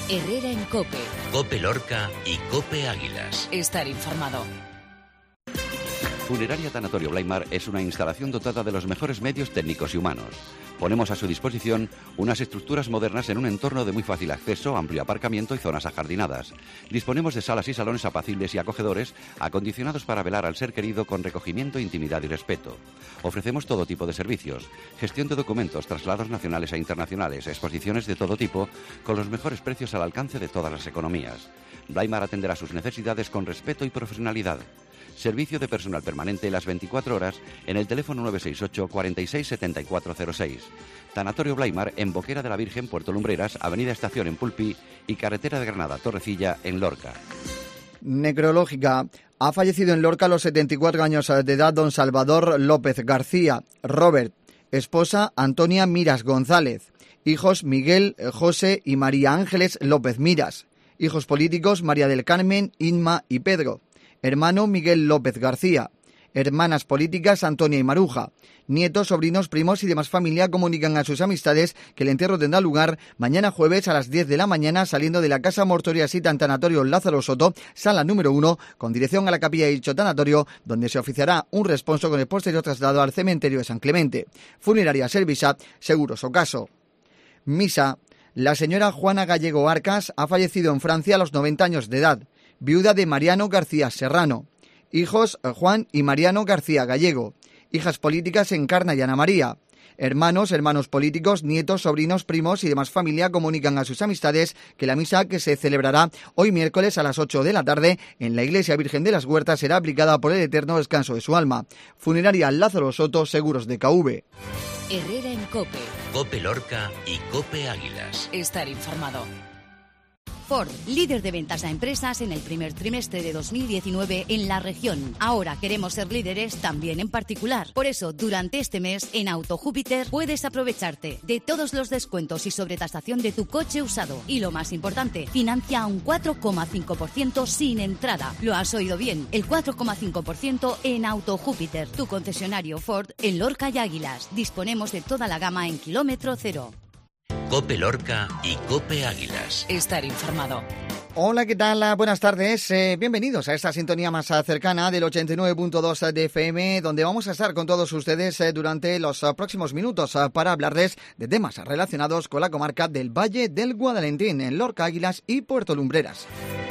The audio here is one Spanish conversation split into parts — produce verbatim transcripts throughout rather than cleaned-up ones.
Herrera en COPE. COPE Lorca y COPE Águilas. Estar informado. Funeraria Tanatorio Blaimar es una instalación dotada de los mejores medios técnicos y humanos. Ponemos a su disposición unas estructuras modernas en un entorno de muy fácil acceso, amplio aparcamiento y zonas ajardinadas. Disponemos de salas y salones apacibles y acogedores, acondicionados para velar al ser querido con recogimiento, intimidad y respeto. Ofrecemos todo tipo de servicios: gestión de documentos, traslados nacionales e internacionales, exposiciones de todo tipo, con los mejores precios al alcance de todas las economías. Blaimar atenderá sus necesidades con respeto y profesionalidad. Servicio de personal permanente las veinticuatro horas en el teléfono nueve seis ocho, cuarenta y seis, setenta y cuatro cero seis. Tanatorio Blaimar en Boquera de la Virgen, Puerto Lumbreras, Avenida Estación en Pulpí y Carretera de Granada, Torrecilla en Lorca. Necrológica. Ha fallecido en Lorca a los setenta y cuatro años de edad don Salvador López García, Robert. Esposa Antonia Miras González. Hijos Miguel, José y María Ángeles López Miras. Hijos políticos María del Carmen, Inma y Pedro. Hermano Miguel López García. Hermanas políticas Antonia y Maruja. Nietos, sobrinos, primos y demás familia comunican a sus amistades que el entierro tendrá lugar mañana jueves a las diez de la mañana saliendo de la Casa Mortuoria Sita en Tanatorio Lázaro Soto, sala número uno, con dirección a la capilla de dicho tanatorio, donde se oficiará un responso con el posterior traslado al cementerio de San Clemente. Funeraria Servisa, Seguros Ocaso. Misa. La señora Juana Gallego Arcas ha fallecido en Francia a los noventa años de edad. Viuda de Mariano García Serrano. Hijos Juan y Mariano García Gallego. Hijas políticas Encarna y Ana María. Hermanos, hermanos políticos, nietos, sobrinos, primos y demás familia comunican a sus amistades que la misa que se celebrará hoy miércoles a las ocho de la tarde en la Iglesia Virgen de las Huertas será aplicada por el eterno descanso de su alma. Funeraria Lázaro Soto, Seguros de K V. Herrera en COPE. COPE Lorca y COPE Águilas. Estar informado. Ford, líder de ventas a empresas en el primer trimestre de dos mil diecinueve en la región. Ahora queremos ser líderes también en particular. Por eso, durante este mes, en Auto Júpiter puedes aprovecharte de todos los descuentos y sobretasación de tu coche usado. Y lo más importante, financia a un cuatro coma cinco por ciento sin entrada. Lo has oído bien, el cuatro coma cinco por ciento en Auto Júpiter, tu concesionario Ford en Lorca y Águilas. Disponemos de toda la gama en kilómetro cero. COPE Lorca y COPE Águilas. Estar informado. Hola, ¿qué tal? Buenas tardes. Eh, bienvenidos a esta sintonía más cercana del ochenta y nueve punto dos de F M, donde vamos a estar con todos ustedes eh, durante los uh, próximos minutos uh, para hablarles de temas relacionados con la comarca del Valle del Guadalentín, en Lorca, Águilas y Puerto Lumbreras.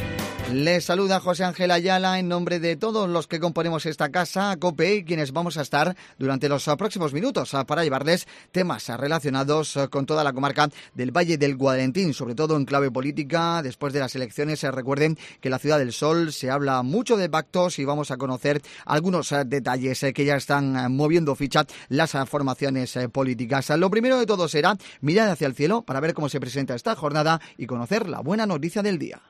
Les saluda José Ángel Ayala en nombre de todos los que componemos esta casa, COPE, y quienes vamos a estar durante los próximos minutos para llevarles temas relacionados con toda la comarca del Valle del Guadalentín, sobre todo en clave política. Después de las elecciones, recuerden que en la Ciudad del Sol se habla mucho de pactos y vamos a conocer algunos detalles que ya están moviendo ficha las formaciones políticas. Lo primero de todo será mirar hacia el cielo para ver cómo se presenta esta jornada y conocer la buena noticia del día.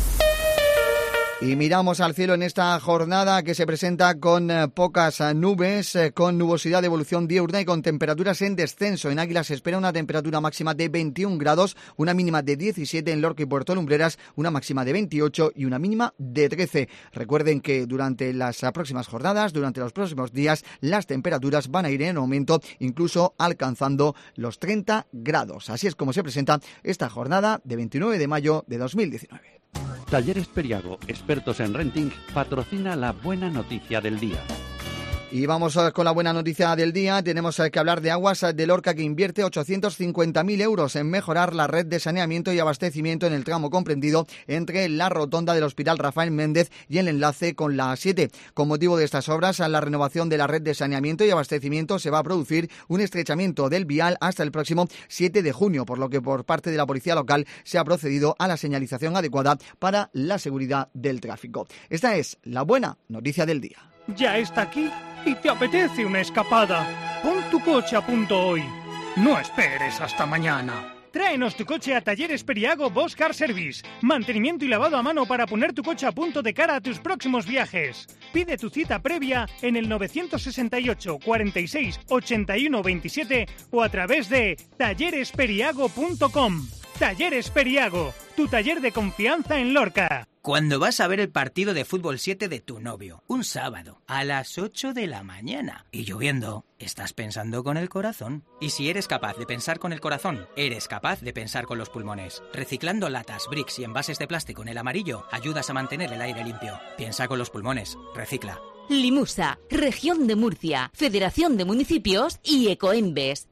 Y miramos al cielo en esta jornada que se presenta con eh, pocas eh, nubes, eh, con nubosidad de evolución diurna y con temperaturas en descenso. En Águilas se espera una temperatura máxima de veintiún grados, una mínima de diecisiete en Lorca y Puerto Lumbreras, una máxima de veintiocho y una mínima de trece. Recuerden que durante las eh, próximas jornadas, durante los próximos días, las temperaturas van a ir en aumento, incluso alcanzando los treinta grados. Así es como se presenta esta jornada de veintinueve de mayo de dos mil diecinueve. Talleres Periago, expertos en renting, patrocina la buena noticia del día. Y vamos con la buena noticia del día. Tenemos que hablar de Aguas de Lorca, que invierte ochocientos cincuenta mil euros en mejorar la red de saneamiento y abastecimiento en el tramo comprendido entre la rotonda del Hospital Rafael Méndez y el enlace con la A siete. Con motivo de estas obras, a la renovación de la red de saneamiento y abastecimiento se va a producir un estrechamiento del vial hasta el próximo siete de junio, por lo que por parte de la policía local se ha procedido a la señalización adecuada para la seguridad del tráfico. Esta es la buena noticia del día. Ya está aquí y te apetece una escapada. Pon tu coche a punto hoy. No esperes hasta mañana. Tráenos tu coche a Talleres Periago Bosch Car Service. Mantenimiento y lavado a mano para poner tu coche a punto de cara a tus próximos viajes. Pide tu cita previa en el nueve seis ocho, cuarenta y seis, ochenta y uno veintisiete o a través de talleres periago punto com. Talleres Periago, tu taller de confianza en Lorca. Cuando vas a ver el partido de fútbol siete de tu novio, un sábado, a las ocho de la mañana, y lloviendo, estás pensando con el corazón. Y si eres capaz de pensar con el corazón, eres capaz de pensar con los pulmones. Reciclando latas, bricks y envases de plástico en el amarillo, ayudas a mantener el aire limpio. Piensa con los pulmones, recicla. Limusa, Región de Murcia, Federación de Municipios y Ecoembes.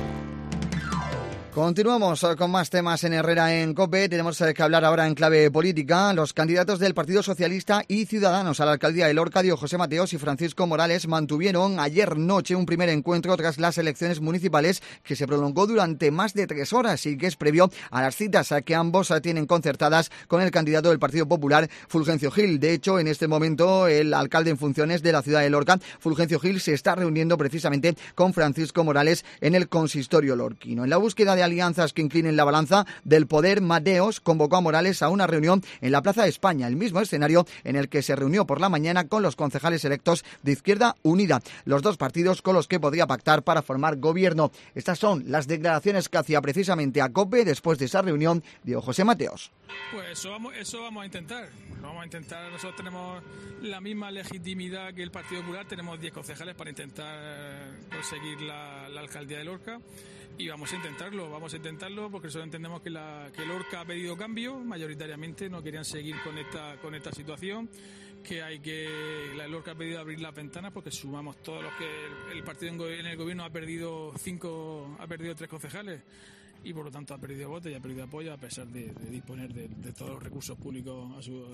Continuamos con más temas en Herrera en COPE. Tenemos que hablar ahora en clave política. Los candidatos del Partido Socialista y Ciudadanos a la alcaldía de Lorca, Diego José Mateos y Francisco Morales, mantuvieron ayer noche un primer encuentro tras las elecciones municipales que se prolongó durante más de tres horas y que es previo a las citas que ambos tienen concertadas con el candidato del Partido Popular, Fulgencio Gil. De hecho, en este momento, el alcalde en funciones de la ciudad de Lorca, Fulgencio Gil, se está reuniendo precisamente con Francisco Morales en el consistorio lorquino. En la búsqueda de alianzas que inclinen la balanza del poder, Mateos convocó a Morales a una reunión en la Plaza de España, el mismo escenario en el que se reunió por la mañana con los concejales electos de Izquierda Unida, los dos partidos con los que podría pactar para formar gobierno. Estas son las declaraciones que hacía precisamente a COPE después de esa reunión Diego José Mateos. Pues eso vamos, eso vamos a intentar. Vamos a intentar. Nosotros tenemos la misma legitimidad que el Partido Popular. Tenemos diez concejales para intentar conseguir la, la alcaldía de Lorca. Y vamos a intentarlo, vamos a intentarlo porque nosotros entendemos que, la, que Lorca ha pedido cambio, mayoritariamente no querían seguir con esta con esta situación, que hay que la Lorca ha pedido abrir las ventanas porque sumamos todos los que el, el partido en, en el gobierno ha perdido cinco, ha perdido tres concejales y por lo tanto ha perdido votos y ha perdido apoyo a pesar de, de disponer de, de todos los recursos públicos a su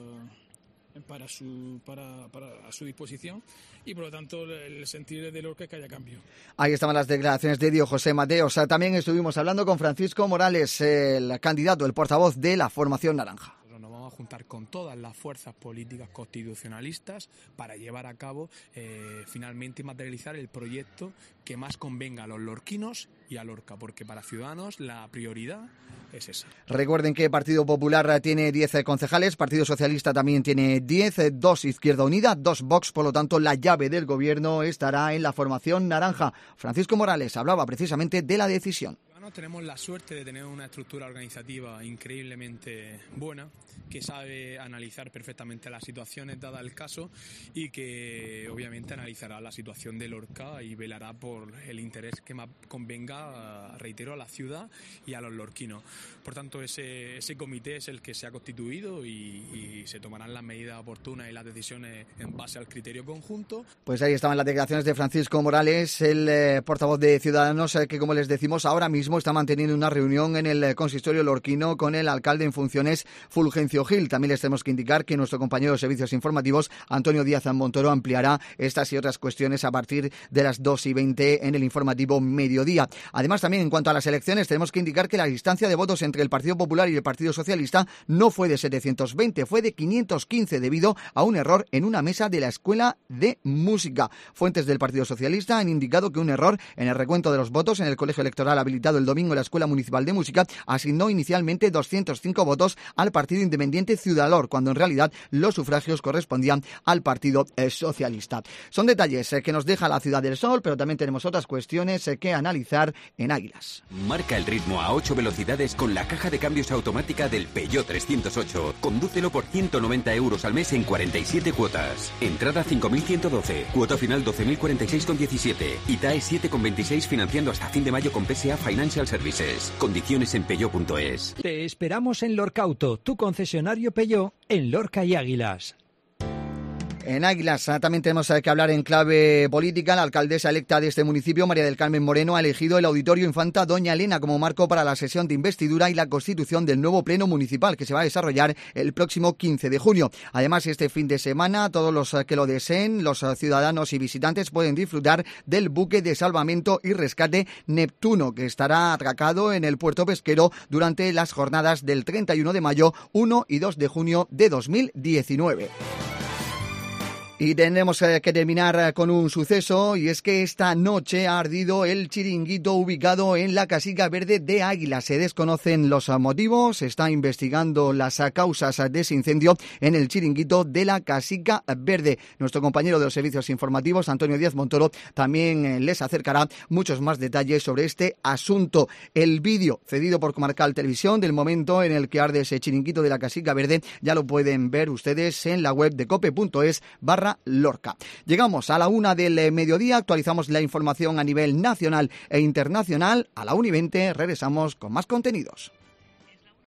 para su para, para a su disposición y por lo tanto el sentir de Lorca es que haya cambio. Ahí estaban las declaraciones de Diego José Mateos. También estuvimos hablando con Francisco Morales, el candidato, el portavoz de la formación naranja. Nos vamos a juntar con todas las fuerzas políticas constitucionalistas para llevar a cabo eh, finalmente materializar el proyecto que más convenga a los lorquinos y a Lorca, porque para Ciudadanos la prioridad es esa. Recuerden que Partido Popular tiene diez concejales, Partido Socialista también tiene diez, dos Izquierda Unida, dos Vox, por lo tanto la llave del gobierno estará en la formación naranja. Francisco Morales hablaba precisamente de la decisión. Tenemos la suerte de tener una estructura organizativa increíblemente buena, que sabe analizar perfectamente las situaciones dada el caso y que obviamente analizará la situación de Lorca y velará por el interés que más convenga, reitero, a la ciudad y a los lorquinos. Por tanto, ese, ese comité es el que se ha constituido y, y se tomarán las medidas oportunas y las decisiones en base al criterio conjunto. Pues ahí estaban las declaraciones de Francisco Morales, el eh, portavoz de Ciudadanos, eh, que como les decimos ahora mismo está manteniendo una reunión en el consistorio lorquino con el alcalde en funciones, Fulgencio Gil. También les tenemos que indicar que nuestro compañero de servicios informativos, Antonio Díaz Montoro, ampliará estas y otras cuestiones a partir de las dos y veinte en el informativo Mediodía. Además, también en cuanto a las elecciones, tenemos que indicar que la distancia de votos entre el Partido Popular y el Partido Socialista no fue de setecientos veinte, fue de quinientos quince debido a un error en una mesa de la Escuela de Música. Fuentes del Partido Socialista han indicado que un error en el recuento de los votos en el colegio electoral habilitado el domingo en la Escuela Municipal de Música asignó inicialmente doscientos cinco votos al Partido Independiente Ciudalor, cuando en realidad los sufragios correspondían al Partido Socialista. Son detalles que nos deja la Ciudad del Sol, pero también tenemos otras cuestiones que analizar en Águilas. Marca el ritmo a ocho velocidades con la caja de cambios automática del Peugeot trescientos ocho. Condúcelo por ciento noventa euros al mes en cuarenta y siete cuotas. Entrada cinco mil ciento doce, cuota final doce mil cuarenta y seis con diecisiete y T A E siete con veintiséis financiando hasta fin de mayo con P S A Financial Services. Condiciones en peugeot punto es. Te esperamos en Lorcauto, tu concesionario Peugeot en Lorca y Águilas. En Águilas también tenemos que hablar en clave política. La alcaldesa electa de este municipio, María del Carmen Moreno, ha elegido el Auditorio Infanta Doña Elena como marco para la sesión de investidura y la constitución del nuevo pleno municipal que se va a desarrollar el próximo quince de junio. Además, este fin de semana, todos los que lo deseen, los ciudadanos y visitantes pueden disfrutar del buque de salvamento y rescate Neptuno, que estará atracado en el puerto pesquero durante las jornadas del treinta y uno de mayo, uno y dos de junio de dos mil diecinueve. Y tenemos que terminar con un suceso, y es que esta noche ha ardido el chiringuito ubicado en la Casica Verde de Águilas. Se desconocen los motivos, se está investigando las causas de ese incendio en el chiringuito de la Casica Verde. Nuestro compañero de los servicios informativos, Antonio Díaz Montoro, también les acercará muchos más detalles sobre este asunto. El vídeo cedido por Comarcal Televisión del momento en el que arde ese chiringuito de la Casica Verde ya lo pueden ver ustedes en la web de cope.es barra Lorca. Llegamos a la una del mediodía, actualizamos la información a nivel nacional e internacional. A la una y veinte regresamos con más contenidos.